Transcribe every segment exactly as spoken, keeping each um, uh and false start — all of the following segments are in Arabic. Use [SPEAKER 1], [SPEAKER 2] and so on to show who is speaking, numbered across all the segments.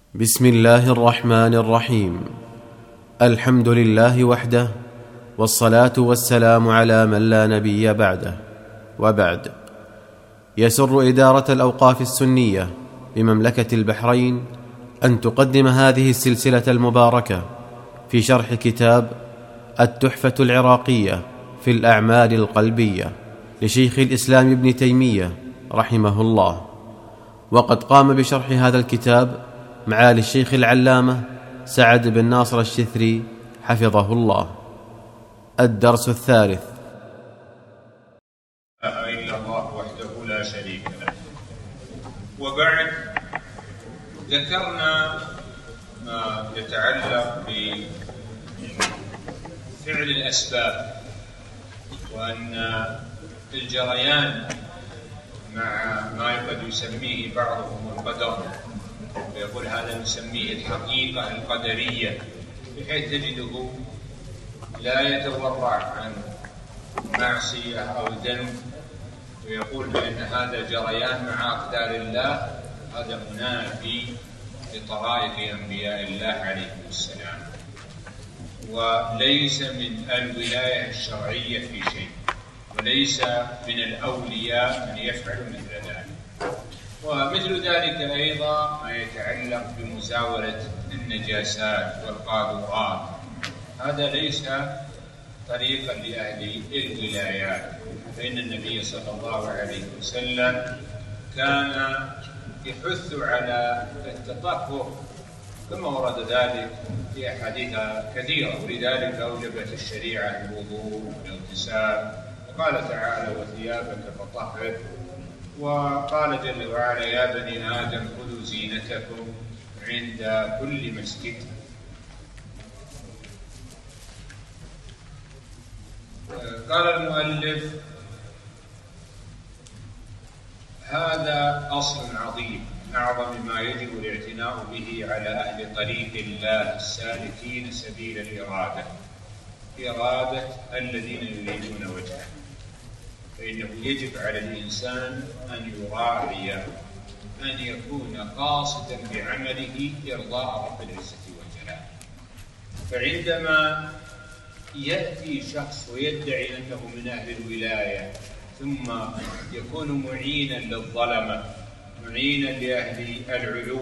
[SPEAKER 1] بسم الله الرحمن الرحيم. الحمد لله وحده، والصلاة والسلام على من لا نبي بعده، وبعد. يسر إدارة الأوقاف السنية بمملكة البحرين أن تقدم هذه السلسلة المباركة في شرح كتاب التحفة العراقية في الأعمال القلبية لشيخ الإسلام ابن تيمية رحمه الله. وقد قام بشرح هذا الكتاب معالي الشيخ العلامة سعد بن ناصر الشثري حفظه الله. الدرس الثالث.
[SPEAKER 2] لا إله إلا الله وحده لا شريك له. وبعد، ذكرنا ما يتعلق بفعل الأسباب، وأن الجريان مع ما قد يسميه بعضهم القدر، ويقول هذا نسميه الحقيقة القدرية، بحيث تجده لا يتورع عن معصية أو ذنب، ويقول بأن هذا جريان مع أقدار الله. هذا منافي لطرائق أنبياء الله عليهم السلام، وليس من الولاية الشرعية في شيء، وليس من الأولياء من يفعل مثل ذلك. ومثل ذلك أيضا ما يتعلق بمزاولة النجاسات والقاذورات، هذا ليس طريقا لأهل الولايات، فإن النبي صلى الله عليه وسلم كان يحث على التطهر كما ورد ذلك في أحاديث كثيرة، ولذلك أوجبت الشريعة الوضوء والاغتسال، وقال تعالى وثيابك فطهر، وقال جل وعلا يا بني آدم خذوا زينتكم عند كل مسجد. قال المؤلف هذا أصل عظيم أعظم ما يجب الاعتناء به على أهل طريق الله السالكين سبيل الإرادة، إرادة الذين يريدون وجهه. فإنه يجب على الإنسان أن يراعي أن يكون قاصدا بعمله إرضاء رب العزة والجلال. فعندما يأتي شخص ويدعي أنه من أهل الولاية ثم يكون معينا للظلمة، معينا لأهل العلو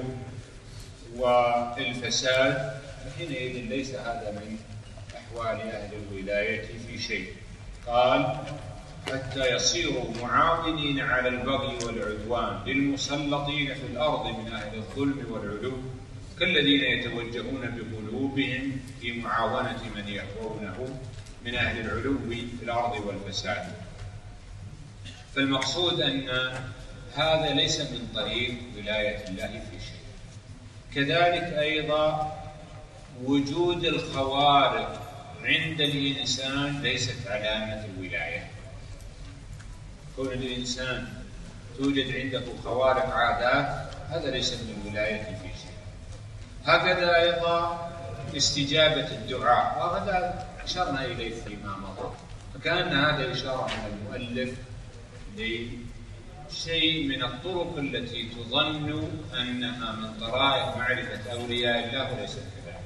[SPEAKER 2] والفساد، فحينئذ ليس هذا من أحوال أهل الولاية في شيء. قال حتى يصيروا معاونين على البغي والعدوان للمسلطين في الأرض من أهل الظلم والعلو، كالذين يتوجهون بقلوبهم في معاونة من يهوونه من أهل العلو في الأرض والفساد. فالمقصود أن هذا ليس من طريق ولاية الله في شيء. كذلك أيضا وجود الخوارق عند الإنسان ليست علامة الولاية. كون الإنسان توجد عنده خوارق عادات هذا ليس من الولاية في شيء. هكذا أيضا استجابة الدعاء، وهذا أشرنا إليه فيما مضى، فكان هذا إشارة من المؤلف لشيء من الطرق التي تظن أنها من طرائق معرفة أولياء الله وليس كذلك.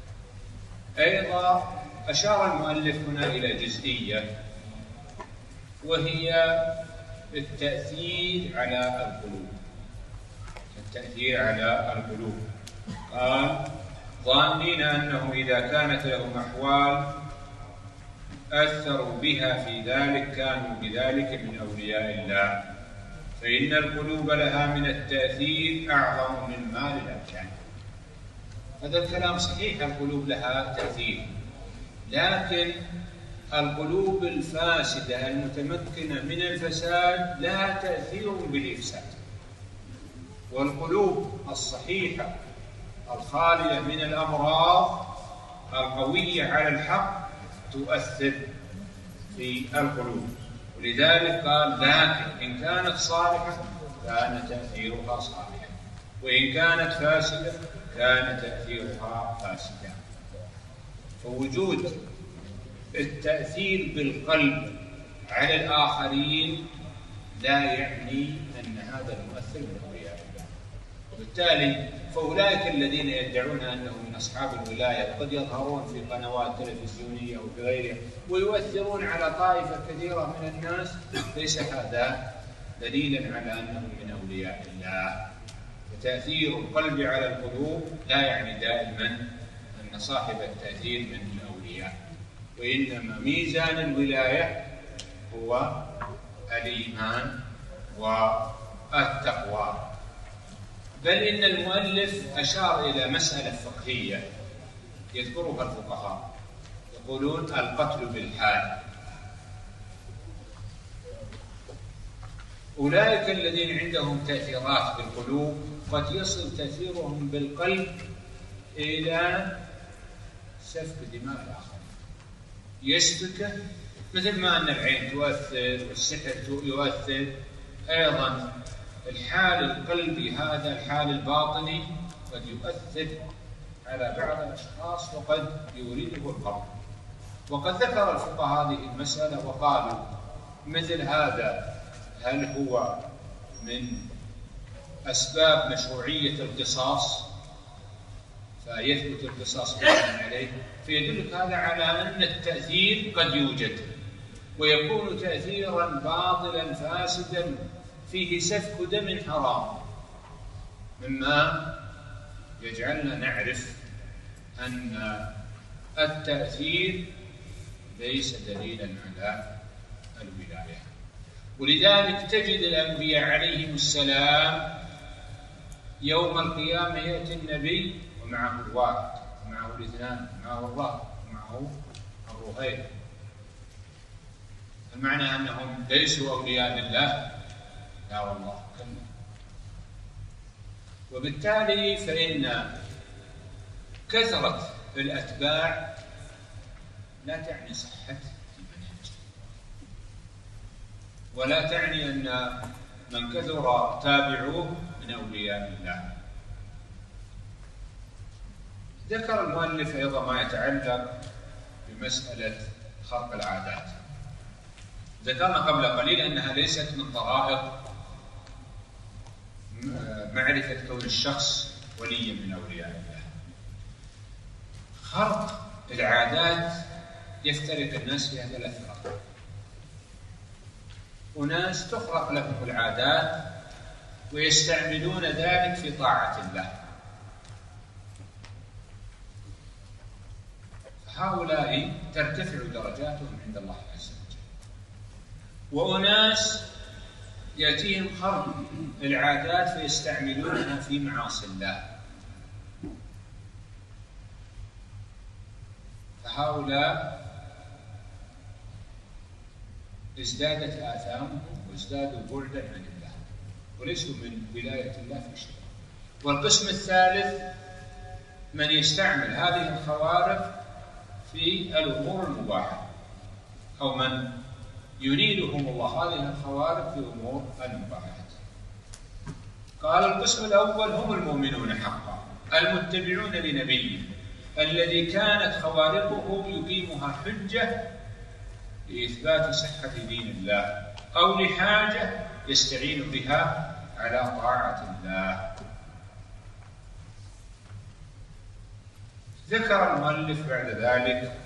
[SPEAKER 2] أيضا أشار المؤلف هنا إلى جزئية، وهي التأثير على القلوب. التأثير على القلوب، قال ظانين أنه إذا كانت لهم أحوال أثروا بها في ذلك كانوا بذلك من أولياء الله، فإن القلوب لها من التأثير أعظم من ما للأبدان. هذا الكلام صحيح، القلوب لها تأثير، لكن القلوب الفاسدة المتمكنة من الفساد لها تأثير بالإفساد، والقلوب الصحيحة الخالية من الأمراض القوية على الحق تؤثر في القلوب. ولذلك قال لكن إن كانت صالحة كان تأثيرها صالحا، وإن كانت فاسدة كان تأثيرها فاسدا. فوجود التأثير بالقلب على الآخرين لا يعني أن هذا المؤثر من أولياء الله، وبالتالي فأولئك الذين يدعون أنهم من أصحاب الولاية قد يظهرون في قنوات تلفزيونية أو بغيرها ويؤثرون على طائفة كثيرة من الناس، ليس هذا دليلا على أنهم من أولياء الله. وتأثير القلب على القلوب لا يعني دائما أن صاحب التأثير من الأولياء، وإنما ميزان الولاية هو الإيمان والتقوى. بل إن المؤلف أشار إلى مسألة فقهية يذكرها الفقهاء، يقولون القتل بالحال. أولئك الذين عندهم تأثيرات بالقلوب قد يصل تأثيرهم بالقلب إلى سفك دماء الآخر، يسفكه، مثل ما أن العين تؤثر والسحر يؤثر، أيضا الحال القلبي هذا الحال الباطني قد يؤثر على بعض الأشخاص وقد يورده القلب. وقد ذكر الفقهاء هذه المسألة وقالوا مثل هذا هل هو من أسباب مشروعية القصاص فيثبت القصاص بناء عليه، فيدلك هذا على أن التأثير قد يوجد ويكون تأثيرا باطلا فاسدا فيه سفك دم حرام، مما يجعلنا نعرف أن التأثير ليس دليلا على الولاية. ولذلك تجد الأنبياء عليهم السلام يوم القيامة يأتي النبي ومعه الواحد ومعه الاثنان ومعه الرهب ومعه الرهيب، المعنى أنهم ليسوا أولياء لله؟ لا والله كلا. وبالتالي فإن كثرة الأتباع لا تعني صحة المنهج، ولا تعني أن من كثر تابعوه من أولياء الله. ذكر المؤلف أيضا ما يتعلق بمسألة خرق العادات. ذكرنا قبل قليل أنها ليست من طرائق معرفة كون الشخص وليا من أولياء الله. خرق العادات يفترق الناس في هذا الأثر. أناس تخرق لهم العادات ويستعملون ذلك في طاعة الله، فهؤلاء ترتفع درجاتهم عند الله عز وجل. وأناس يأتيهم خرق العادات فيستعملونها في معاصي الله، فهؤلاء ازدادت آثامهم وازدادوا بعدا عن الله وليسوا من ولاية الله في شيء. والقسم الثالث من يستعمل هذه الخوارق في الأمور المباحة، أو من ينيلهم الله هذه الخوارق في أمور المباحات. قال القسم الأول هم المؤمنون حقا المتبعون لنبيه الذي كانت خوارقه يقيمها حجة لإثبات صحة دين الله أو لحاجة يستعين بها على طاعة الله. ذكر المؤلف بعد ذلك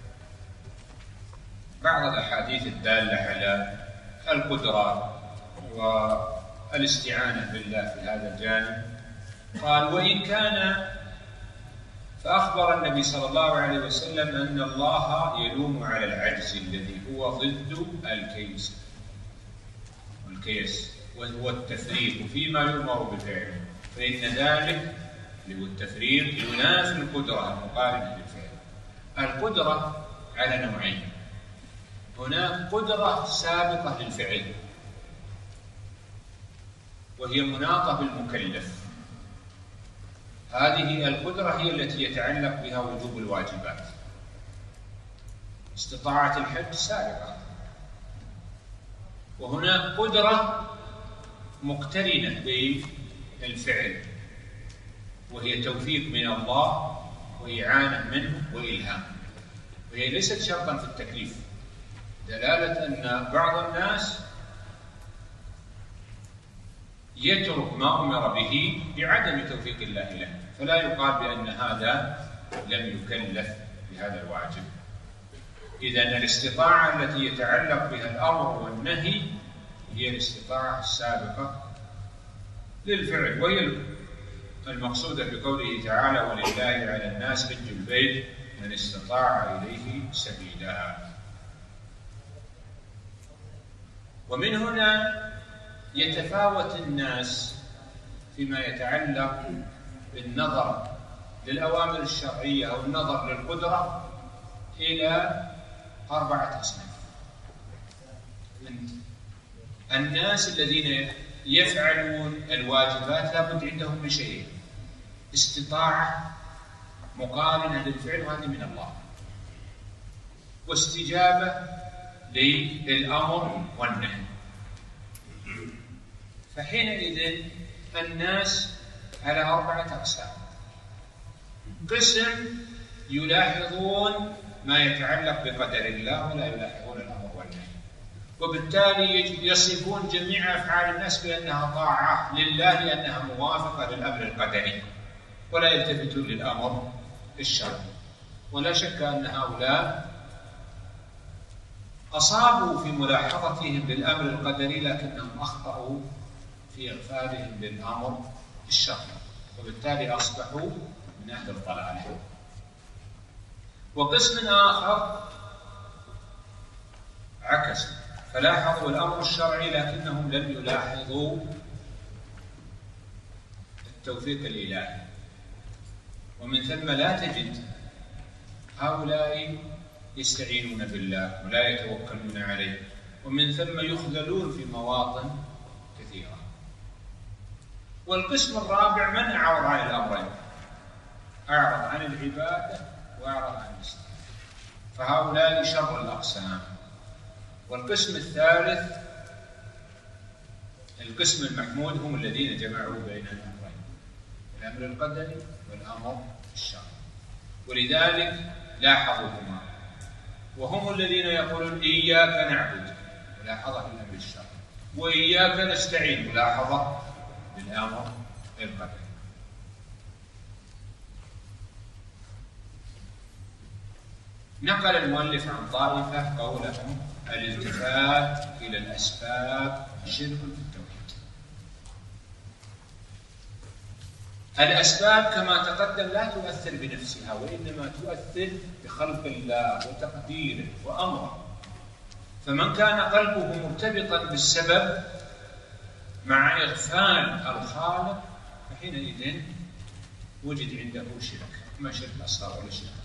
[SPEAKER 2] بعض الأحاديث الدالة على القدرة والاستعانة بالله في هذا الجانب. قال وإن كان فأخبر النبي صلى الله عليه وسلم أن الله يلوم على العجز الذي هو ضد الكيس والكيس وهو التفريط فيما يؤمر بفعله، فإن ذلك اللي هو التفريط ينافي القدرة المقارنة للفعل. القدرة على نوعين، هناك قدرة سابقة للفعل وهي مناطة بالمكلف، هذه القدرة هي التي يتعلق بها وجوب الواجبات. استطاعة الحج سابقة. وهناك قدرة مقترنة بالفعل وهي توفيق من الله وإعانة منه وإلهام، وهي ليست شرطا في التكليف، دلالة أن بعض الناس يترك ما أمر به بعدم توفيق الله له، فلا يقال بأن هذا لم يكلف بهذا الواجب. إذن الاستطاعة التي يتعلق بها الأمر والنهي هي الاستطاعة السابقة للفعل، وهي المقصودة بقوله تعالى: ولله على الناس حج البيت من استطاع إليه سبيلا. ومن هنا يتفاوت الناس فيما يتعلق بالنظر للأوامر الشرعية أو النظر للقدرة إلى أربعة أصناف. الناس الذين يفعلون الواجبات لابد عندهم من شيئين: استطاعة مقارنة للفعل، وهذه من الله، واستجابة للأمر والنهي. فحينئذ الناس على أربعة أقسام: قسم يلاحظون ما يتعلق بقدر الله ولا يلاحظون الأمر والنهي، وبالتالي يصفون جميع أفعال الناس بأنها طاعة لله لأنها موافقة للأمر القدري، ولا يلتفتون للأمر الشرعي. ولا شك أن هؤلاء أصابوا في ملاحظتهم للأمر القدري، لكنهم أخطأوا في إغفالهم للأمر الشرعي، وبالتالي أصبحوا من أهل الضلالة. وقسم آخر عكس، فلاحظوا الأمر الشرعي لكنهم لم يلاحظوا التوفيق الإلهي، ومن ثم لا تجد هؤلاء يستعينون بالله ولا يتوكلون عليه، ومن ثم يخذلون في مواطن كثيرة. والقسم الرابع من أعرض عن الأمرين، أعرض عن العبادة وأعرض عن الاستعانة، فهؤلاء شر الأقسام. والقسم الثالث القسم المحمود هم الذين جمعوا بين الأمرين، الأمر القدري والأمر الشرعي، ولذلك لاحظوهما، وهم الذين يقولون إياك نعبد، ملاحظة للأمر الشرعي، وإياك نستعين، ملاحظة للأمر القدري. نقل المؤلف عن طائفة قولهم: الالتفات إلى الأسباب شرك في التوحيد. الأسباب كما تقدم لا تؤثر بنفسها، وإنما تؤثر بخلق الله وتقديره وأمره، فمن كان قلبه مرتبطا بالسبب مع إغفال الخالق فحينئذ وجد عنده شرك، ما شرك أصغر ولا شرك.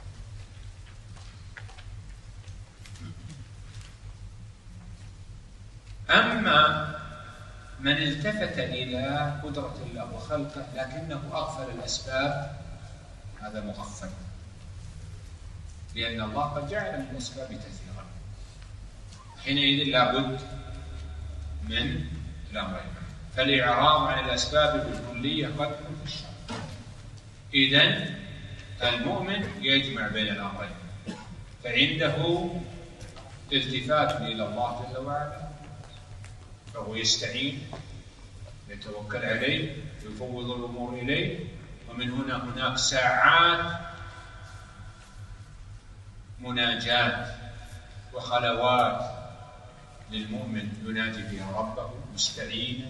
[SPEAKER 2] أما من التفت إلى قدرة الله وخلقه لكنه أغفل الأسباب هذا مغفل، لأن الله قد جعل من الأسباب كثيرا، حينئذ لابد من الأمرين. فالإعراض عن الأسباب بالكلية قد في الشر. إذن المؤمن يجمع بين الأمرين، فعنده التفات إلى الله جل وعلا، فهو يستعين، يتوكل عليه، يفوض الأمور إليه. ومن هنا هناك ساعات مناجاة وخلوات للمؤمن يناجي فيها ربه مستعينا.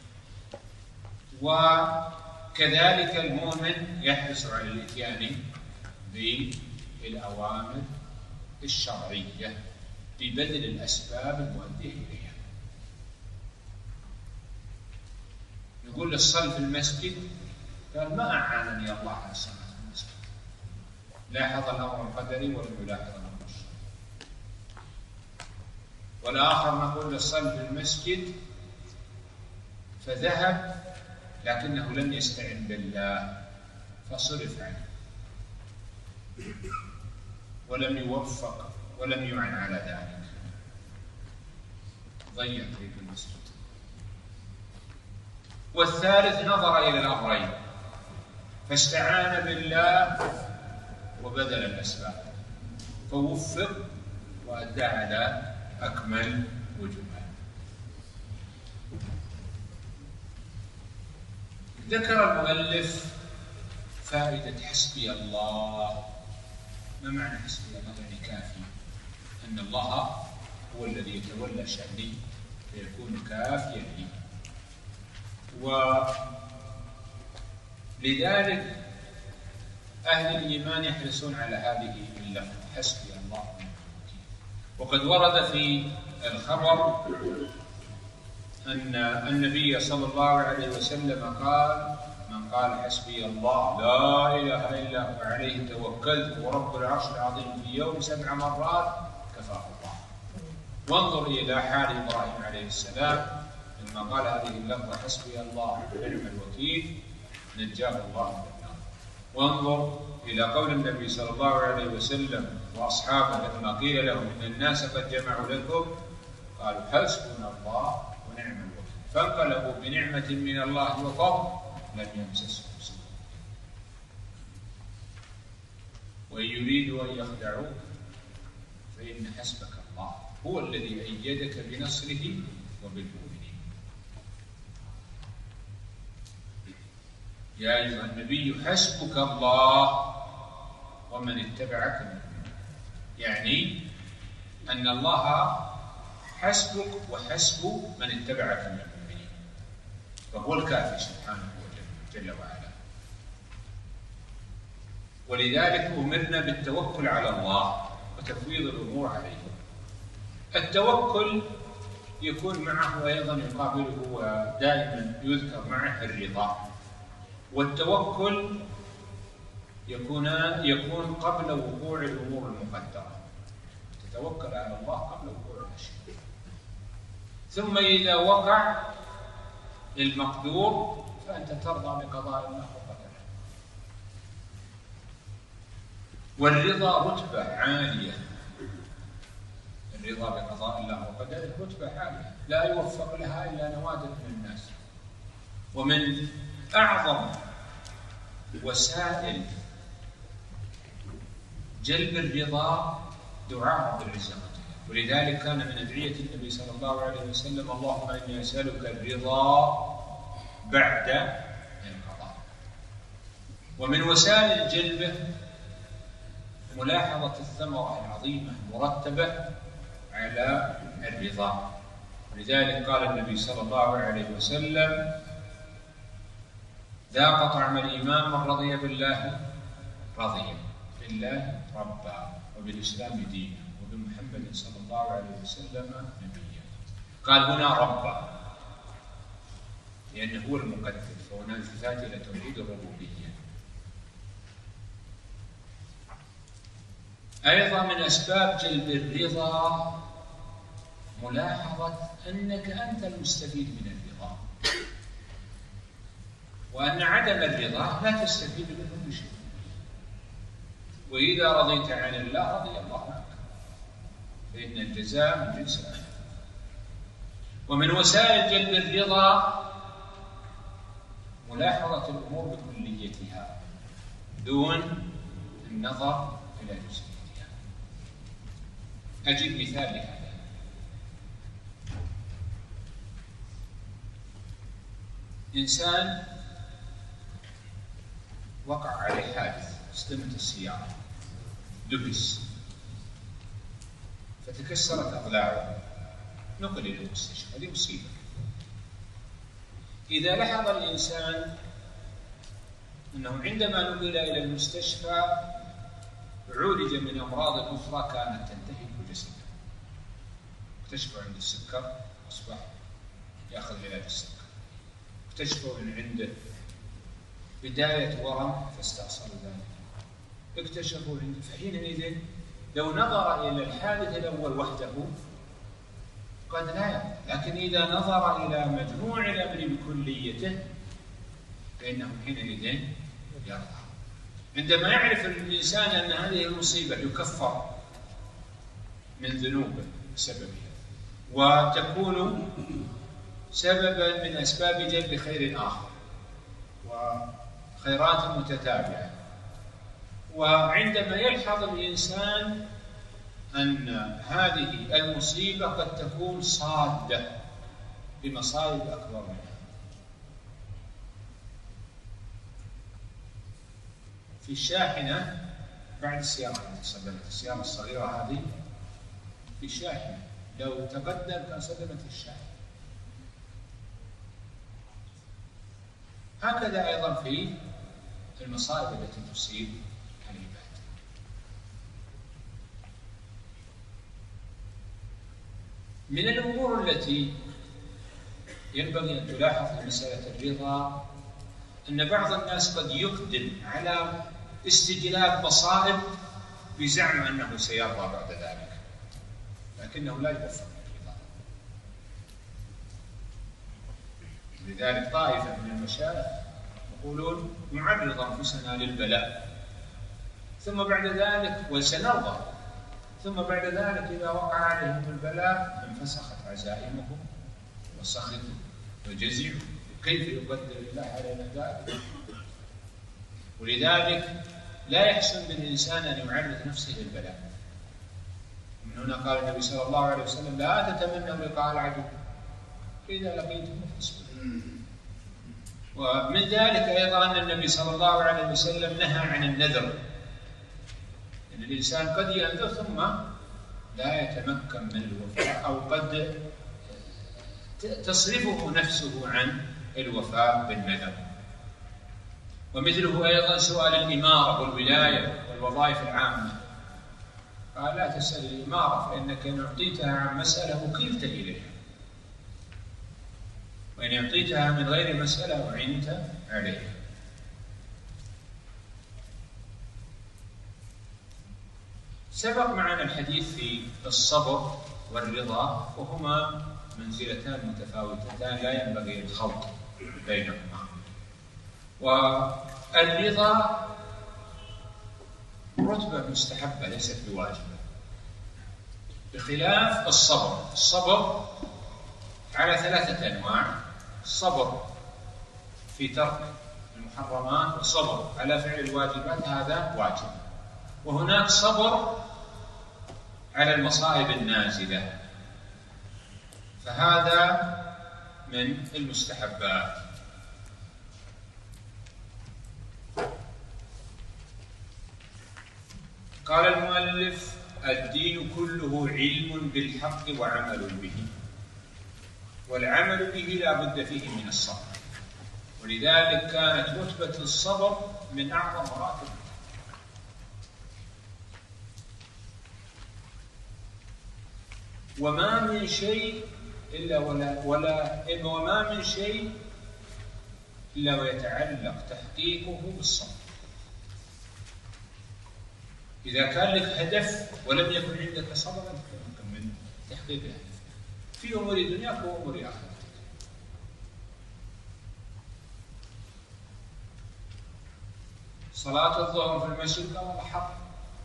[SPEAKER 2] وكذلك المؤمن يحرص على الاتيان بالأوامر الشرعية ببذل الأسباب المؤدية إليها. يقول للصلاة في المسجد، قال: ما أعانني الله على الصلاة في المسجد. لاحظ الأمر القدري ولم يلاحظ الأمر الشرعي. والآخر نقول للصلاة في المسجد فذهب لكنه لم يستعن بالله فصرف عنه ولم يوفق ولم يعن على ذلك، ضيع في المسجد. والثالث نظر إلى الأمرين فاستعان بالله وبذل الأسباب فوفق وأدى على أكمل وجوهه. ذكر المؤلف فائدة حسبي الله. ما معنى حسبي الله؟ يعني كافي، أن الله هو الذي يتولى شأني فيكون كافيا لي. ولذلك أهل الإيمان يحرصون على هذه اللفظة حسبي الله ونعم الوكيل. وقد ورد في الخبر أن النبي صلى الله عليه وسلم قال: من قال حسبي الله لا إله إلا هو عليه توكلت ورب العرش العظيم في يوم سبع مرات كفاه الله. وانظر إلى حال إبراهيم عليه السلام لما قال هذه اللفظة حسبي الله ونعم الوكيل نجاه الله من النار. وانظر إلى قول النبي صلى الله عليه وسلم وأصحابه لما قيل لهم إن الناس قد جمعوا لكم قالوا حسبنا الله ونعم الوكيل، فانقلبوا بنعمة من الله وفضل لم يمسسهم سوء وإن يريدوا أن يخدعوك فإن حسبك الله هو الذي أيدك بنصره وبالمؤمنين. يا أيها النبي حسبك الله ومن اتبعك من المؤمنين، يعني أن الله حسبك وحسب من اتبعك من المؤمنين، فهو الكافي سبحانه جل وعلا. ولذلك أمرنا بالتوكل على الله وتفويض الأمور عليه. التوكل يكون معه أيضا يقابله ودائما يذكر معه الرضا، والتوكل يكون يكون قبل وقوع الأمور المقدرة، تتوكل على الله قبل وقوع الأشياء، ثم إذا وقع المقدور فأنت ترضى بقضاء الله وقدره. والرضا رتبة عالية، الرضا بقضاء الله وقدره رتبة عالية لا يوفق لها إلا نوادر من الناس. ومن أعظم وسائل جلب الرضا دعاء رب العزة وجل، ولذلك كان من أدعية النبي صلى الله عليه وسلم اللهم إني أسألك الرضا بعد القضاء. ومن وسائل جلبه ملاحظة الثمرة العظيمة المرتبة على الرضا، ولذلك قال النبي صلى الله عليه وسلم ذاق طعم الإيمان من رضي بالله رضي بالله ربا وبالإسلام دينا وبمحمد صلى الله عليه وسلم نبيا. قال هنا ربا لأنه هو المقدر، فهنا التفات إلى توحيد الربوبية. أيضا من أسباب جلب الرضا ملاحظة أنك أنت المستفيد من الرضا، وأن عدم الرضا لا تستفيد منه بشيء. وإذا رضيت عن الله رضي الله عنك، فإن الجزاء من جنس العمل. ومن وسائل جلب الرضا ملاحظة الأمور بكليتها دون النظر إلى جزئيتها. أجيب مثال لهذا. إنسان وقع عليه حادث، اصطدمت السيارة، دبس فتكسرت أضلاعه، نقل إلى المستشفى، هذه مصيبة. إذا لاحظ الإنسان أنه عندما نقل إلى المستشفى عولج من أمراض أخرى كانت تنتهي بجسده، اكتشفوا عنده السكر أصبح يأخذ علاج السكر، اكتشفوا أن عنده بداية ورم فاستأصل ذلك، اكتشفوا عنده. فحينئذ لو نظر إلى الحادث الأول وحده قد لا يرضى، لكن إذا نظر إلى مجموع الأمر بكليته فإنه حينئذ يرضى. عندما يعرف الإنسان أن هذه المصيبة يكفر من ذنوبه بسببها وتكون سببا من أسباب جلب خير آخر وخيرات متتابعة، وعندما يلحظ الإنسان أن هذه المصيبة قد تكون صادة بمصائب أكبر منها، في الشاحنة بعد السيارة التي صدمت، السيارة الصغيرة هذه في الشاحنة، لو تقدم كان صدمت الشاحنة. هكذا أيضا في المصائب التي تصيب العباد. من الأمور التي ينبغي أن تلاحظ في مسألة الرضا أن بعض الناس قد يقدم على استجلاب مصائب بزعم أنه سيرضى بعد ذلك، لكنه لا يوفق الرضا. لذلك طائفة من المشايخ يقولون نعرض أنفسنا للبلاء ثم بعد ذلك وسنرضى، ثم بعد ذلك إذا وقع عليهم البلاء انفسخت عزائمهم وسخطوا وجزعوا، كيف يقدر الله علينا ذلك؟ ولذلك لا يحسن بالإنسان أن يعرض نفسه للبلاء. ومن هنا قال النبي صلى الله عليه وسلم لا تتمنوا لقاء العدو فإذا لقيتموه فاصبروا. ومن ذلك أيضا أن النبي صلى الله عليه وسلم نهى عن النذر، أن الإنسان قد ينذر ثم لا يتمكن من الوفاء، أو قد تصرفه نفسه عن الوفاء بالنذر. ومثله أيضا سؤال الإمارة والولاية والوظائف العامة، قال لا تسأل الإمارة فإنك إن أعطيتها عن مسألة وكلت إليها، وإن أعطيتها من غير مسألة وعنت عليها. سبق معنا الحديث في الصبر والرضا، وهما منزلتان متفاوتتان لا ينبغي الخلط بينهما. والرضا رتبة مستحبة ليست بواجبة، بخلاف الصبر. الصبر على ثلاثة أنواع: الصبر في ترك المحرمات، والصبر على فعل الواجبات هذا واجب، وهناك صبر على المصائب النازلة فهذا من المستحبات. قال المؤلف الدين كله علم بالحق وعمل به، والعمل به لا بد فيه من الصبر، ولذلك كانت رتبة الصبر من أعظم مراتب. وما من شيء إلا ولا ولا وما من شيء إلا ويتعلق تحقيقه بالصبر. إذا كان لك هدف ولم يكن عندك صبر أنت تمكن من تحقيق الهدف في أمور دنياك وأمور آخرتك. صلاة الظهر في المسجد والله حق،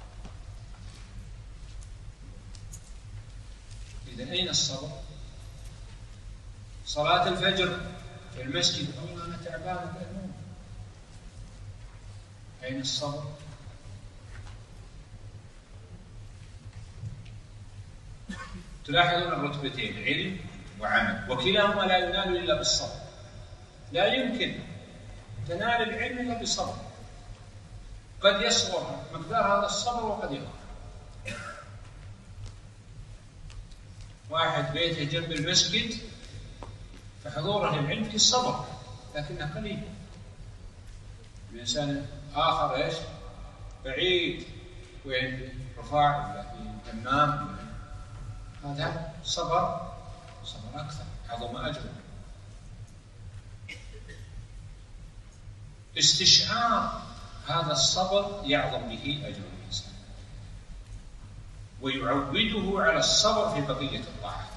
[SPEAKER 2] إذا أين الصبر؟ صلاة الفجر في المسجد والله أنا تعبان بالنوم، أين الصبر؟ تلاحظون الرتبتين علم وعمل، وكلاهما لا ينال إلا بالصبر. لا يمكن تنال العلم إلا بالصبر، قد يصغر مقدار هذا الصبر وقد يكبر. واحد بيته جنب المسجد فحضوره للعلم في الصبر لكنه قليل. الإنسان آخر إيش بعيد وين رفاع ولا في الدمام، هذا صبر صبر أكثر عظم أجره. استشعار هذا الصبر يعظم به أجر الإنسان ويعوده على الصبر في بقية الطاعات.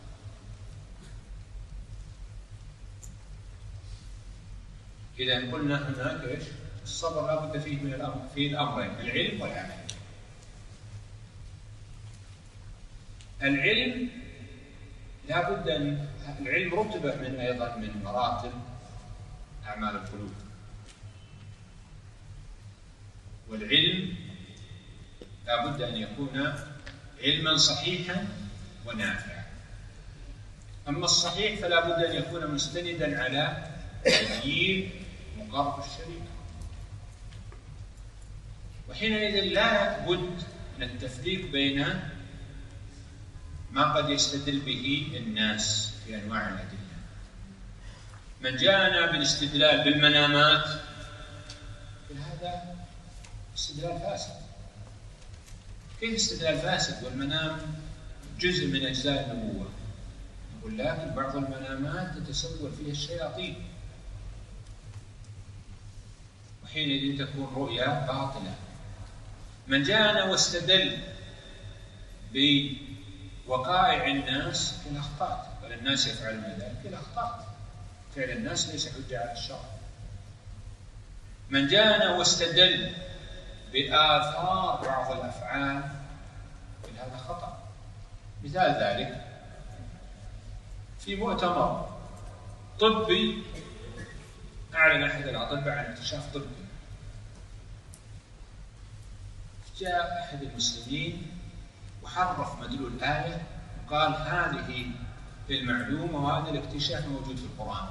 [SPEAKER 2] إذا قلنا هناك إيش الصبر لا بد فيه من الأمر في الأمرين العلم والعمل. العلم لا بد أن العلم رتبة من أيضا من مراتب أعمال القلوب، والعلم لا بد أن يكون علما صحيحا ونافعا. أما الصحيح فلا بد أن يكون مستندا على دليل مقرر الشريعة. وحينئذ لا بد من التفريق بين ما قد يستدل به الناس في أنواع الأدلة. من جاءنا بالاستدلال بالمنامات هذا استدلال فاسد. كيف استدلال فاسد والمنام جزء من أجزاء النبوة؟ نقول لكن بعض المنامات تتسول فيها الشياطين، وحينئذ تكون رؤيا باطلة. من جاءنا واستدل بوقائع الناس في الأخطاء، بل الناس يفعلون ذلك في الأخطاء، فعل الناس ليس حجة على الشرع. من جاءنا واستدل بآثار بعض الأفعال هذا خطأ. مثال ذلك في مؤتمر طبي أعلن أحد الأطباء عن اكتشاف طبي، جاء أحد المسلمين وحرف مدلول الآية وقال هذه المعلومة وهذا الاكتشاف موجود في القرآن،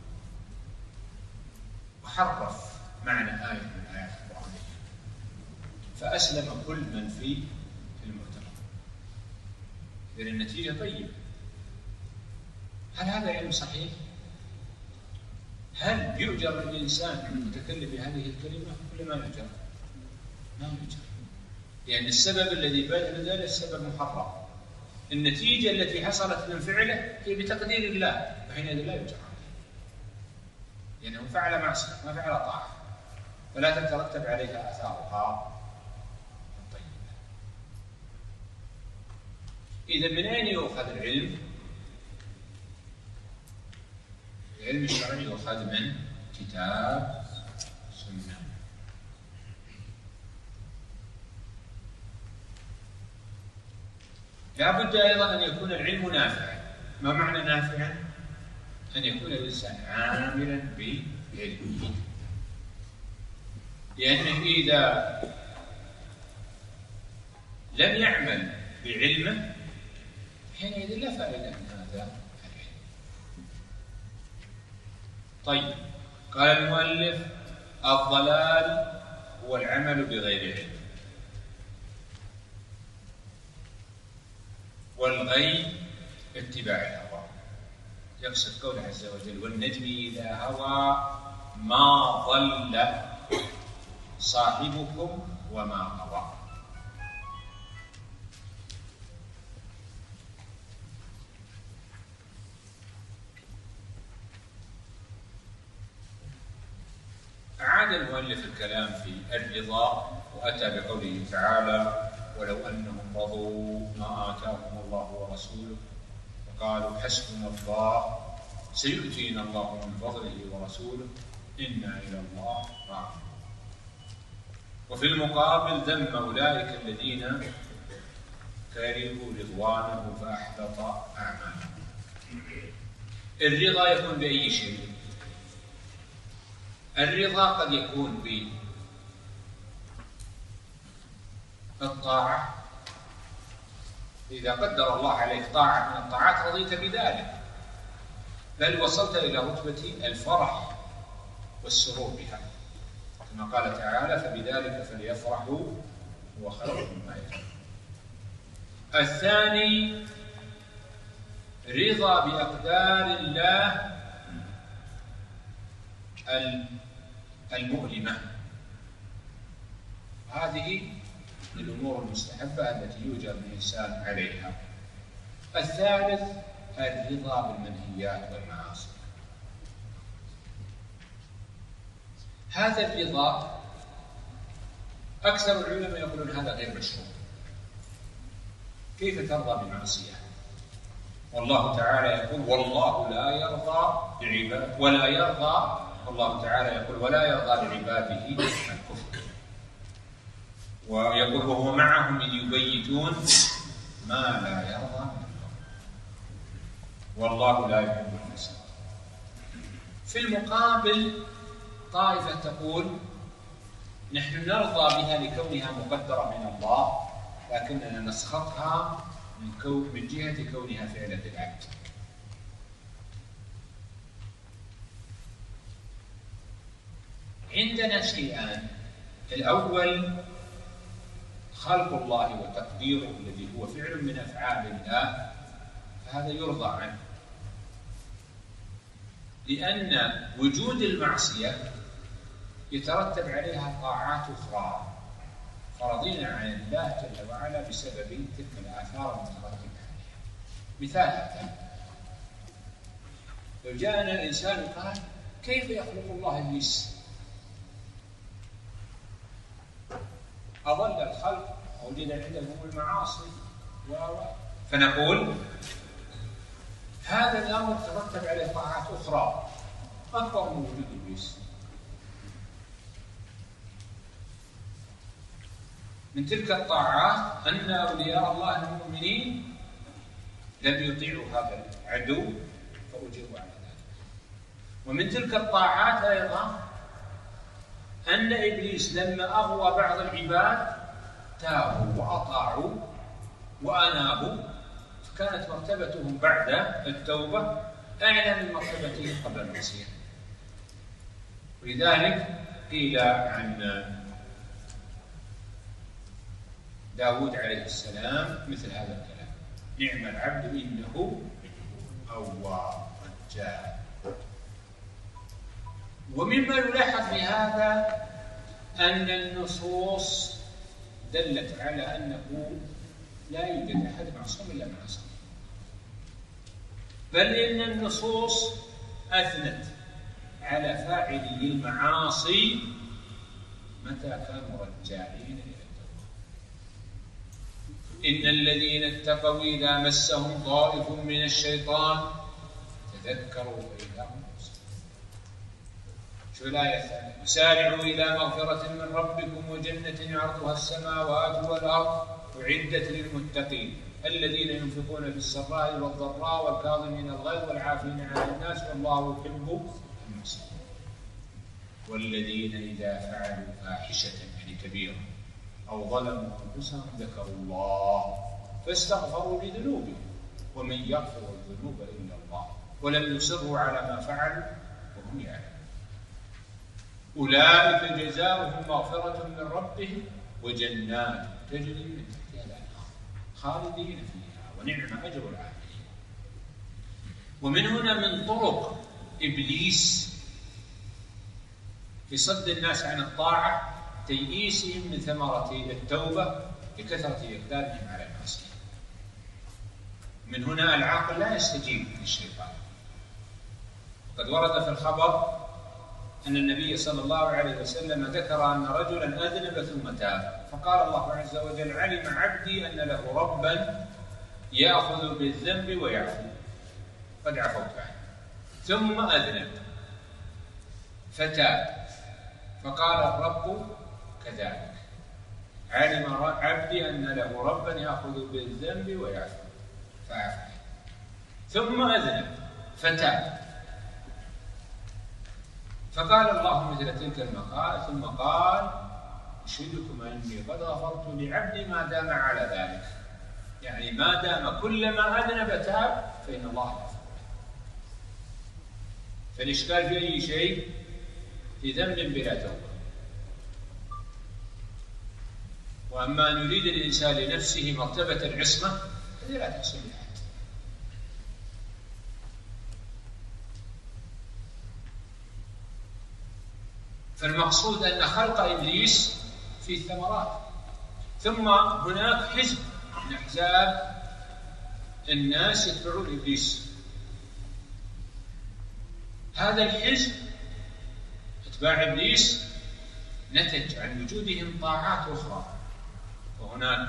[SPEAKER 2] وحرف معنى آية من آيات القرآن، فأسلم كل من في المؤتمر. إذن النتيجة طيبة. هل هذا علم صحيح؟ هل يؤجر الإنسان المتكلم بهذه الكلمة ولا ما يؤجر؟ ما يؤجر، لأن السبب الذي بادر ذلك السبب محرم. النتيجة التي حصلت من فعله هي بتقدير الله، فحينئذ لا يؤجر عليه، لأنه فعل معصية ما فعل طاعة، فلا تترتب عليها آثارها الطيبة. إذا من أين يؤخذ العلم؟ العلم الشرعي يؤخذ من كتاب سنة. لا بد أيضا أن يكون العلم نافعا. ما معنى نافعا؟ أن يكون الإنسان عاملا بعلمه، لأنه إذا لم يعمل بعلمه حينئذ لا فائدة من هذا العلم. طيب، قال المؤلف الضلال هو العمل بغير علم، والغي اتباع الهوى. يقصد قوله عز وجل والنجم إذا هوى ما ضل صاحبكم وما غوى. أعاد المؤلف الكلام في الرضا وأتى بقوله تعالى ولو أنهم رضوا ما آتاهم الله ورسوله وقالوا حسبنا الله سيؤتينا الله من فضله ورسوله إنا إلى الله راغبون. وفي المقابل ذم أولئك الذين كرهوا رضوانه فأحبط أعمالهم. الرضا يكون بأي شيء؟ الرضا قد يكون بالطاعة، إذا قدر الله عليك طاعة من الطاعات رضيت بذلك، بل وصلت إلى رتبة الفرح والسرور بها، كما قال تعالى فبذلك فليفرحوا هو خير مما يجمعون. الثاني رضا بأقدار الله المؤلمة، هذه الأمور المستحبة التي يؤجر الإنسان عليها. الثالث الرضا بالمنهيات والمعاصي. هذا الرضا أكثر العلماء يقولون هذا غير مشروع. كيف ترضى بمعصية؟ والله تعالى يقول والله لا يرضى بعباده ولا يرضى الله تعالى يقول ولا يرضى لعباده الكفر، ويقول وهو معهم إذ يبيتون ما لا يرضى من الله والله لا يحب الفساد. في المقابل طائفة تقول نحن نرضى بها لكونها مقدرة من الله، لكننا نسخطها من, كون من جهة كونها فعلة العبد. عندنا شيئان، الأول خلق الله وتقديره الذي هو فعل من أفعال الله، فهذا يرضى عنه، لأن وجود المعصية يترتب عليها طاعات أخرى فرضينا عن الله جل وعلا بسبب تلك الآثار المترتبة عليها. مثال هذا، لو جاءنا الإنسان وقال كيف يخلق الله إبليس؟ أضل الخلق ووجد عندهم المعاصي و فنقول هذا الأمر ترتب عليه طاعات أخرى أكبر من وجود إبليس. من تلك الطاعات أن أولياء الله المؤمنين لم يطيعوا هذا العدو فأجروا على ذلك. ومن تلك الطاعات أيضا أن إبليس لما أغوى بعض العباد تابوا وأطاعوا وأنابوا، فكانت مرتبتهم بعد التوبة أعلى من مرتبتهم قبل المعصية. ولذلك قيل عن داود عليه السلام مثل هذا الكلام: نعم العبد إنه أواب رجاء. ومما يلاحظ في هذا أن النصوص دلت على أنه لا يوجد أحد معصوم إلا من عصى، بل إن النصوص أثنت على فاعلي المعاصي متى كانوا رجاعين إلى التوبة. إن الذين اتقوا إذا مسهم طائف من الشيطان تذكروا فإذا هم شو الآية الثانية؟ وسارعوا إلى مغفرة من ربكم وجنة عرضها السماوات والأرض أعدت للمتقين الذين ينفقون في السراء والضراء والكاظمين الغيظ والعافين عن الناس والله يحب المحسنين. والذين إذا فعلوا فاحشة يعني كبيرة أو ظلموا أنفسهم ذكروا الله فاستغفروا لذنوبهم ومن يغفر الذنوب إلا الله ولم يصروا على ما فعلوا وهم يعلمون أولئك جزاؤهم مغفرة من ربهم وجنات تجري من تحتها الأنهار خالدين فيها ونعم أجر العاملين. ومن هنا من طرق إبليس في صد الناس عن الطاعة تيئيسهم من ثمرة التوبة لكثرة إقدامهم على المعصية. من هنا العاقل لا يستجيب للشيطان. وقد ورد في الخبر أن النبي صلى الله عليه وسلم ذكر أن رجلا أذنب ثم تاب، فقال الله عز وجل: علم عبدي أن له ربا يأخذ بالذنب ويعفو قد عفوت عنه. ثم أذنب فتاب، فقال الرب: كذلك علم عبدي أن له ربا يأخذ بالذنب ويعفو فعفو عنه. ثم أذنب فتاب، فقال الله مثل تلك المقال ثم قال: أشهدكم أني قد غفرت لعبدي ما دام على ذلك، يعني ما دام كلما أذنب تاب فإن الله يغفر. فالإشكال في أي شيء؟ في ذنب بلا توبة. وأما أن يريد الإنسان لنفسه مرتبة العصمة هذه لا تحصل لأحد. فالمقصود أن خلق إبليس في ثمرات. ثم هناك حزب من أحزاب الناس يتبعون إبليس. هذا الحزب اتباع إبليس نتج عن وجودهم طاعات أخرى، وهناك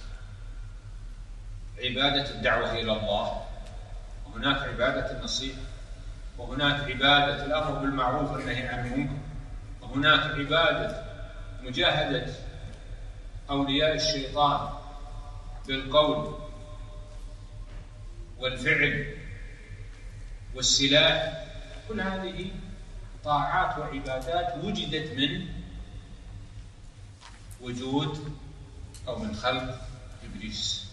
[SPEAKER 2] عبادة الدعوة إلى الله، وهناك عبادة النصيحة، وهناك عبادة الأمر بالمعروف والنهي عن المنكر، وهناك عبادة مجاهدة أولياء الشيطان بالقول والفعل والسلاح. كل هذه طاعات وعبادات وجدت من وجود أو من خلق إبليس.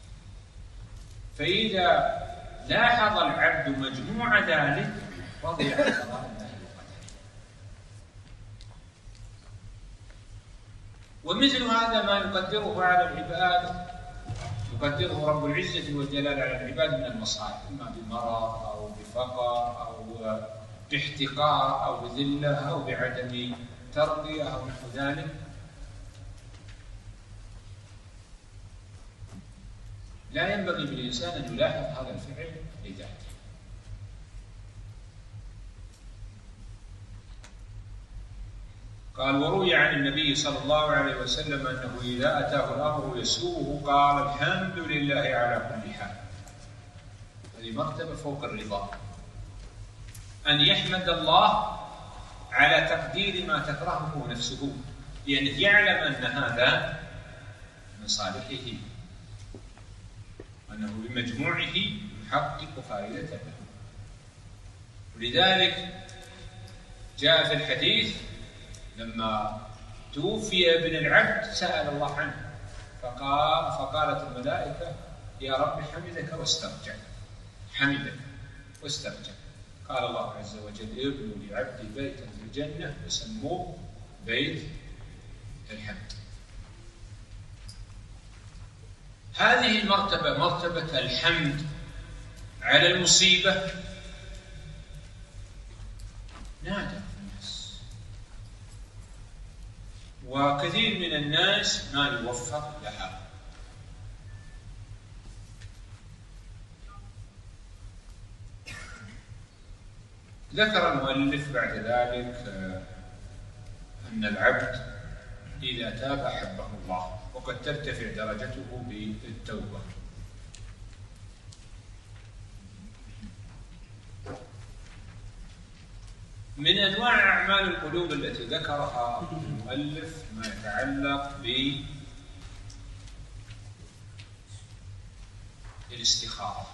[SPEAKER 2] فإذا لاحظ العبد مجموع ذلك رضي عن قضاء الله وقدره. ومثل هذا ما يقدره على العباد يقدره رب العزة والجلال على العباد من المصائب، إما بمرض أو بفقر أو باحتقار أو بذلة أو بعدم تربية أو نحو ذلك. لا ينبغي بالإنسان أن يلاحظ هذا الفعل لذاته. قال: وروي عن النبي صلى الله عليه وسلم أنه إذا أتاه الأمر يسوءه قال: الحمد لله على كل حال. هذه مرتبة فوق الرضا، أن يحمد الله على تقدير ما تكرهه نفسه، لأنه يعلم أن هذا من صالحه وأنه بمجموعه يحقق فائدة له. ولذلك جاء في الحديث لما توفي ابن العبد سأل الله عنه فقال فقالت الملائكة: يا رب حمدك واسترجع، حمدك واسترجع. قال الله عز وجل: ابنوا لعبدي بيتا في الجنة وسموه بيت الحمد. هذه المرتبة مرتبة الحمد على المصيبة نادر في الناس، وكثير من الناس ما يوفق لها. ذكر المؤلف بعد ذلك أن العبد إذا تاب أحبه الله، وقد ترتفع درجته بالتوبة. من أنواع أعمال القلوب التي ذكرها المؤلف ما يتعلق بالاستخارة.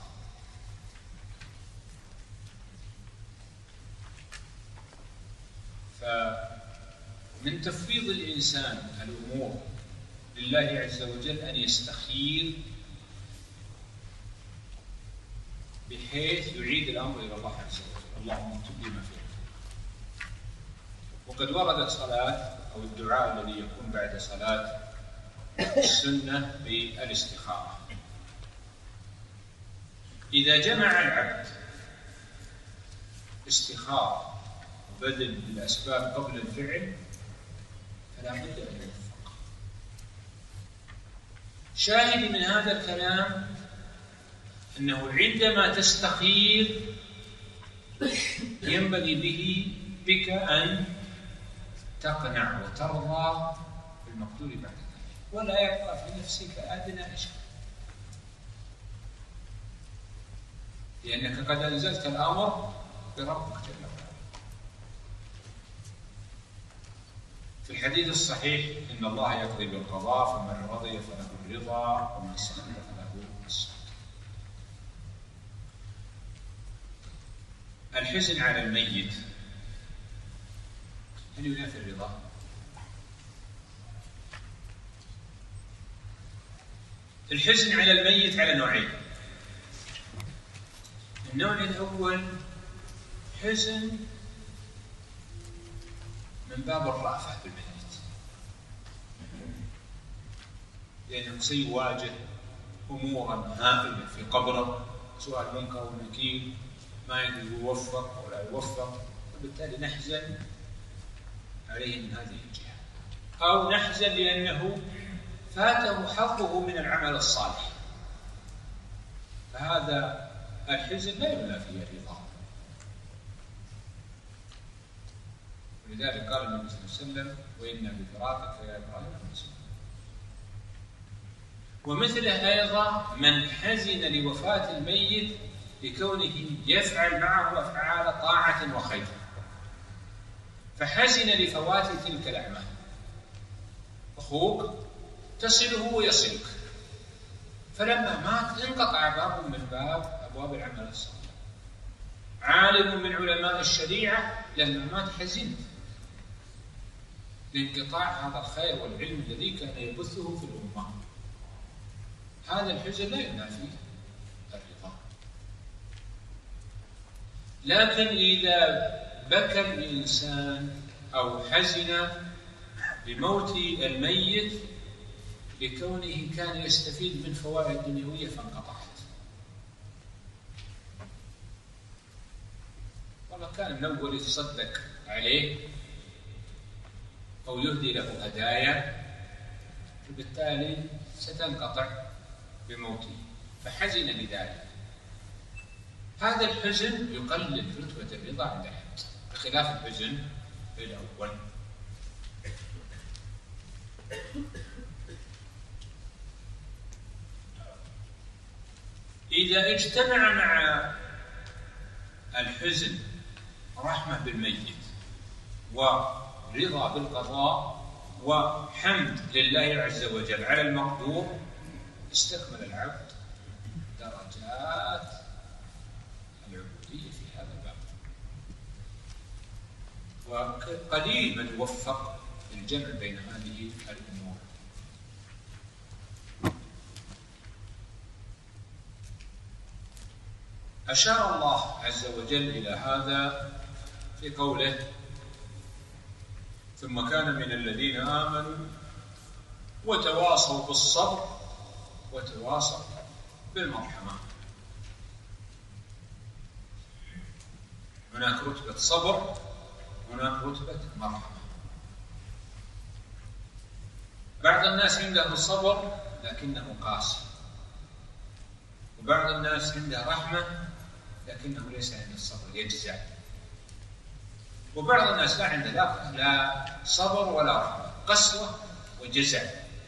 [SPEAKER 2] فمن تفويض الإنسان الأمور لله عز وجل أن يستخير بحيث يعيد الأمر إلى الله عز وجل: اللهم اكتب لي ما فيه. وقد وردت صلاة أو الدعاء الذي يكون بعد صلاة السنة بالاستخارة. إذا جمع العبد استخارة وبذل الأسباب قبل الفعل فلا بد أن يوفق. شاهد من هذا الكلام أنه عندما تستخير ينبغي به بك أن تقنع وترضى بالمقدور بعد ذلك، ولا يبقى في نفسك أدنى إشكال، لأنك قد أنزلت الأمر بربك جل وعلا. في الحديث الصحيح: إن الله يقضي بالقضاء، فمن رضي فله الرضا ومن سخط فله السخط. الحزن على الميت هل ينافي الرضا؟ الحزن على الميت على نوعين. النوع الأول حزن من باب الرأفة بالميت، لأنه سيواجه أمورا هائلة في قبره، سؤال منكر ونكير، ما يدري يوفق ولا يوفق، وبالتالي نحزن عليه من هذه الجهة. أو نحزن لأنه فاته حظه من العمل الصالح، فهذا الحزن لا ينافي الرضا. ولذلك قال النبي صلى الله عليه وسلم: وإنا بفراقك يا إبراهيم لمحزونون. ومثله أيضا من حزن لوفاة الميت لكونه يفعل معه أفعال طاعة وخير، فحزن لفوات تلك الأعمال. أخوك تصله ويصلك، فلما مات انقطع باب من باب أبواب العمل الصالح. عالم من علماء الشريعة لما مات حزنت لانقطاع هذا الخير والعلم الذي كان يبثه في الأمة. هذا الحزن لا ينافي الرضا. لكن إذا بكى الإنسان أو حزن بموت الميت لكونه كان يستفيد من فوائد دنيوية فانقطعت. والله كان من أول يتصدق عليه أو يهدي له هدايا، فبالتالي ستنقطع بموته، فحزن لذلك. هذا الحزن يقلل رتبة الرضا عند العبد بخلاف الحزن الأول. إذا اجتمع مع الحزن رحمة بالميت ورضا بالقضاء وحمد لله عز وجل على المقدور، استكمل العبد درجات العبودية في هذا الباب. وقليل من يوفق الجمع بين هذه الأمور. أشار الله عز وجل إلى هذا في قوله: ثم كان من الذين آمنوا وتواصوا بالصبر وتواصوا بالمرحمة. هناك رتبة صبر، هناك رتبة مرحمة. بعض الناس عنده صبر لكنه قاسي، وبعض الناس عنده رحمة لكنه ليس عنده الصبر يجزع، وبعض الناس لا عنده لا صبر ولا رحمة، قسوة وجزع.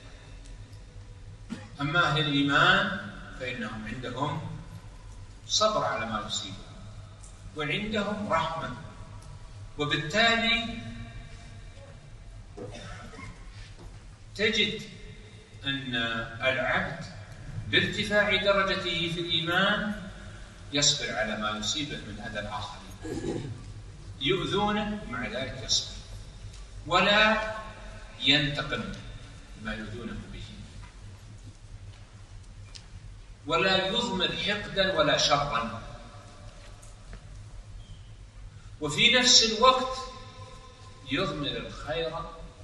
[SPEAKER 2] أما أهل الإيمان فإنهم عندهم صبر على ما يصيبهم وعندهم رحمة، وبالتالي تجد أن العبد بارتفاع درجته في الإيمان يصبر على ما يصيبه من أذى الآخرين، يؤذونه ومع ذلك يصبر ولا ينتقم ما يؤذونه به، ولا يضمر حقدا ولا شرا، وفي نفس الوقت يضمر الخير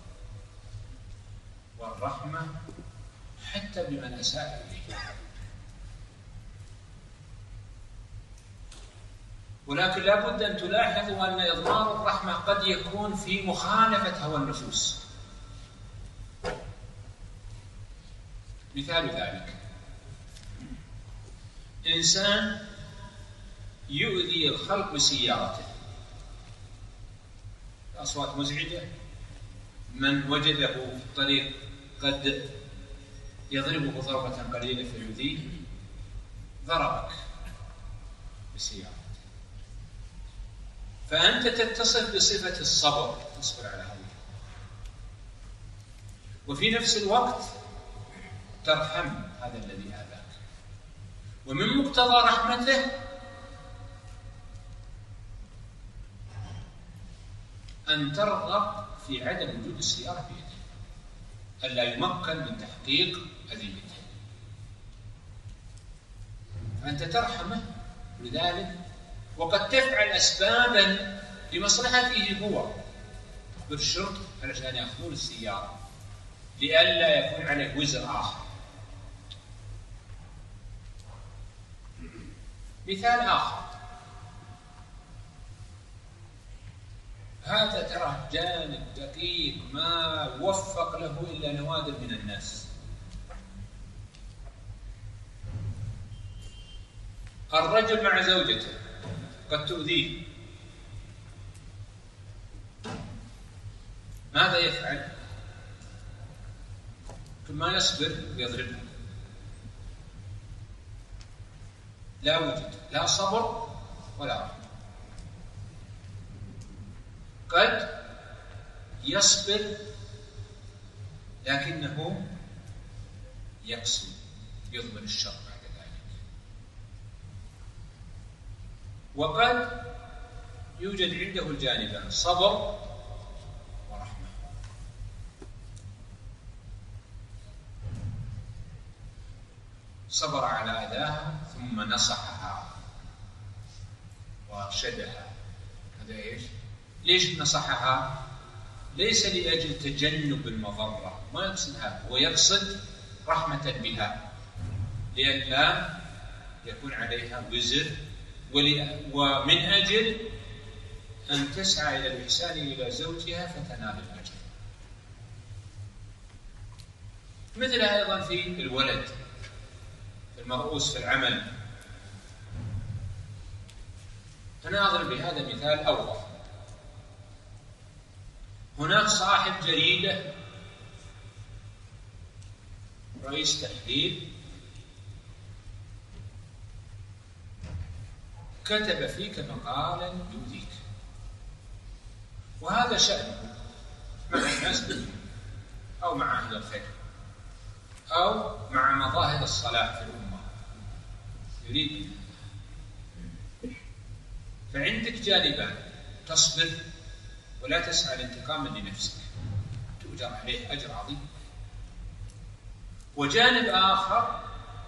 [SPEAKER 2] والرحمة حتى بمن أساء إليه. ولكن لا بد أن تلاحظوا أن إضمار الرحمة قد يكون في مخالفة هوى النفوس. مثال ذلك: إنسان يؤذي الخلق بسيارته، أصوات مزعجة، من وجده في الطريق قد يضربه ضربة قليلة فيؤذيه، ضربك بسيارته، فأنت تتصف بصفة الصبر، تصبر على هذا، وفي نفس الوقت ترحم هذا الذي آذاك. ومن مقتضى رحمته أن ترغب في عدم وجود السيارة بيده، ألا يمكن من تحقيق أذيته، فأنت ترحمه لذلك، وقد تفعل أسبابا لمصلحته هو، تخبر الشرطة علشان يأخذون السيارة لئلا يكون عليه وزر آخر. مثال آخر: هذا ترى جانب دقيق ما وفق له إلا نوادر من الناس. الرجل مع زوجته قد تؤذيه، ماذا يفعل؟ ثم يصبر ويضربها، لا وجد لا صبر ولا رحمة. قد يصبر لكنه يقسو، يضمن الشر بعد ذلك. وقد يوجد عنده الجانبان، صبر ورحمة. صبر على أذاها ثم نصحها وأرشدها. هذا إيش؟ ليش نصحها؟ ليس لأجل تجنب المضرة، ما يقصد هذا، هو يقصد رحمة بها لئلا يكون عليها وزر، ومن أجل أن تسعى إلى الإحسان إلى زوجها فتنال الأجر. مثل أيضا في الولد المرؤوس في العمل. أنا أضرب بهذا مثال أوضح. هناك صاحب جريدة رئيس تحرير كتب فيك مقالا يؤذيك، وهذا شأنه مع الناس أو مع أهل الخير أو مع مظاهر الصلاح في الأمة يريد. فعندك جانبان: تصبر ولا تسعى لانتقام لنفسك، تؤجر عليه أجر عظيم. وجانب آخر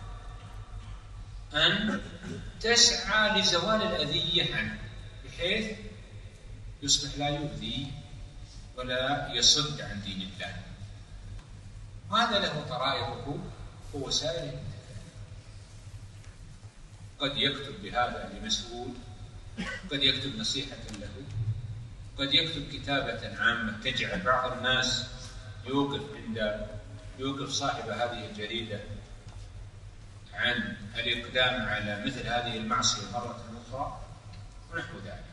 [SPEAKER 2] أن تسعى لزوال الأذية عنه بحيث يصبح لا يؤذي ولا يصد عن دين الله. وهذا له طرائقه ووسائله. قد يكتب بهذا لمسؤول، قد يكتب نصيحة له، قد يكتب كتابة عامة تجعل بعض الناس يوقف عند يوقف صاحب هذه الجريدة عن الإقدام على مثل هذه المعصية مرة أخرى ونحو ذلك.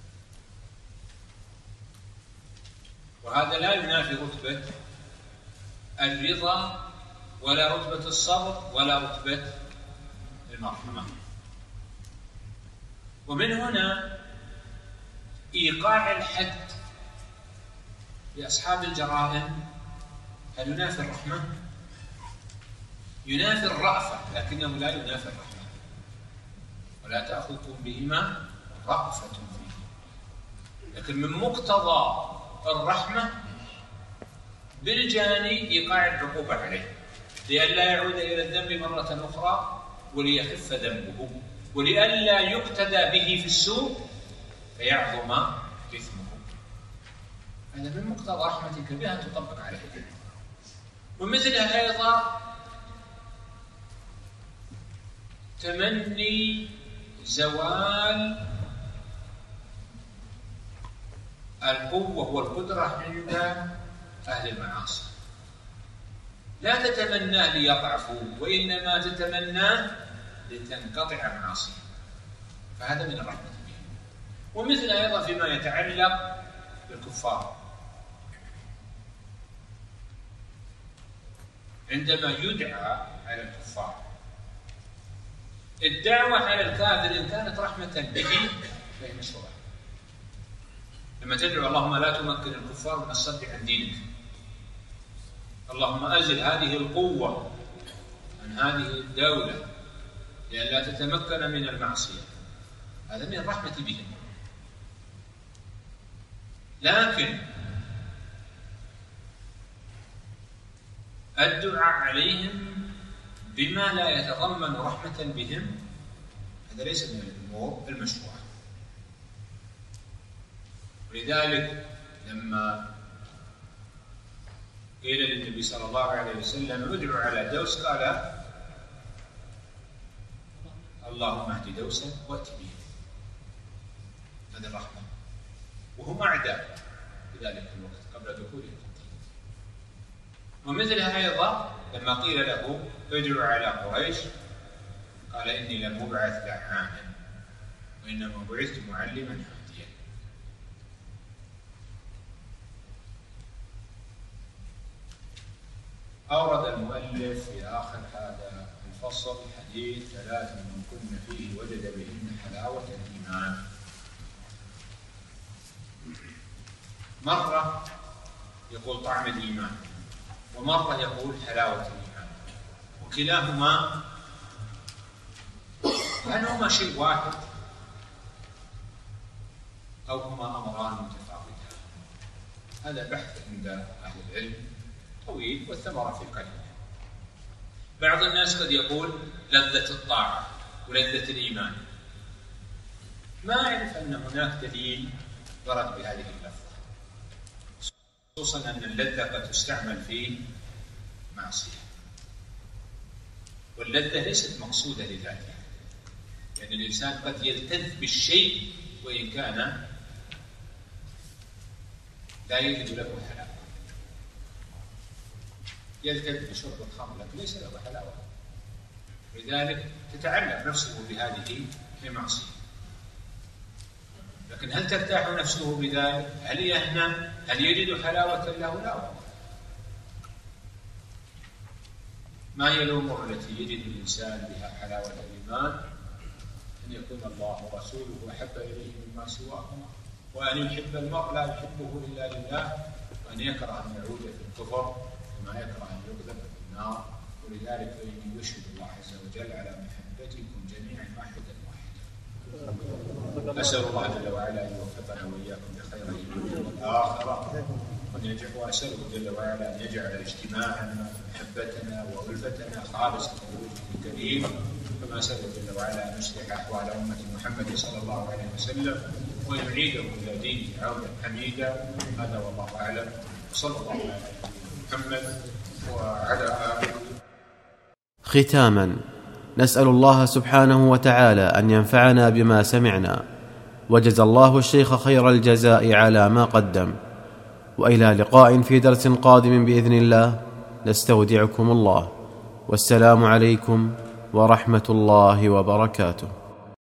[SPEAKER 2] وهذا لا ينافي رتبة الرضا ولا رتبة الصبر ولا رتبة المرحمة. ومن هنا إيقاع الحد لأصحاب الجرائم هل ينافي الرحمة؟ ينافي الرأفة، لكنه لا ينافي الرحمة. ولا تأخذكم بهما رأفة فيه. لكن من مقتضى الرحمة بالجاني إيقاع العقوبة عليه لئلا يعود إلى الذنب مرة أخرى وليخف ذنبه ولئلا يقتدى به في السوء فيعظم إثمه. هذا من مقتضى رحمتك بها تطبق عليه. ومثلها أيضا تمني زوال القوة والقدرة عند أهل المعاصي. لا تتمناه ليضعفوا، وإنما تتمناه لتنقطع معاصيه. فهذا من الرحمة بهم. ومثل أيضا فيما يتعلق بالكفار، عندما يدعى على الكفار، الدعوة على الكافر إن كانت رحمة به فهي مشروعة. لما تدعو اللهم لا تمكن الكفار من الصد عن دينك، اللهم أزل هذه القوة عن هذه الدولة لئلا تتمكن من المعصية، هذا من الرحمة بهم. لكن الدعاء عليهم بما لا يتضمن رحمة بهم هذا ليس من الأمور المشروعة. ولذلك لما قيل للنبي صلى الله عليه وسلم ادعو على دوس قال اللهم اهد دوسا وات بهم. هذا الرحمة، وهم أعداء في ذلك الوقت قبل دخولهم. ومثلها أيضا لما قيل له ادعو على قريش قال إني لم أبعث لعانا وإنما بعثت معلما هاديا. أورد المؤلف في آخر هذا الفصل حديث ثلاث من كن فيه وجد بهن حلاوة الإيمان. مرة يقول طعم الإيمان، ومرة يقول حلاوة الإيمان، وكلاهما هل هما شيء واحد أو هما أمران متفاوتان؟ هذا بحث عند أهل العلم طويل والثمرة في قليل. بعض الناس قد يقول لذة الطاعة ولذة الإيمان. ما أعرف أن هناك دليل ورد بهذه اللفظة. خصوصا أن اللذة قد تستعمل في معصية، واللذة ليست مقصودة لذاتها، يعني الإنسان قد يلتذ بالشيء وإن كان لا يجد له حلاوة، يلتذ بشرب الخمر لكن ليس له حلاوة، لذلك تتعلق نفسه بهذه المعصية. لكن هل ترتاح نفسه بذلك؟ هل يهنى؟ هل يجد حلاوة له؟ لا والله. ما هي الأمور التي يجد الإنسان بها حلاوة الإيمان؟ أن يكون الله ورسوله أحب إليه مما سواهما، وأن يحب المرء لا يحبه إلا لله، وأن يكره أن يعود في الكفر كما يكره أن يقذف في النار. ولذلك فإني يشهد الله عز وجل على محبتكم جميعا واحدا واحدا. أسأل الله جل وعلا أن يوفقنا وإياكم بخير الدنيا والآخرة، وأسأله جل وعلا أن يجعل اجتماعنا ومحبتنا وألفتنا خالصة لوجهه الكريم، كما أسأله جل وعلا أن يصلح أحوال أمة محمد صلى الله عليه وسلم ويعيدهم إلى دينه عودا حميدا. هذا والله أعلم، صلى الله على محمد وعلى آله.
[SPEAKER 1] ختاما، نسأل الله سبحانه وتعالى أن ينفعنا بما سمعنا، وجزى الله الشيخ خير الجزاء على ما قدم، وإلى لقاء في درس قادم بإذن الله، نستودعكم الله، والسلام عليكم ورحمة الله وبركاته.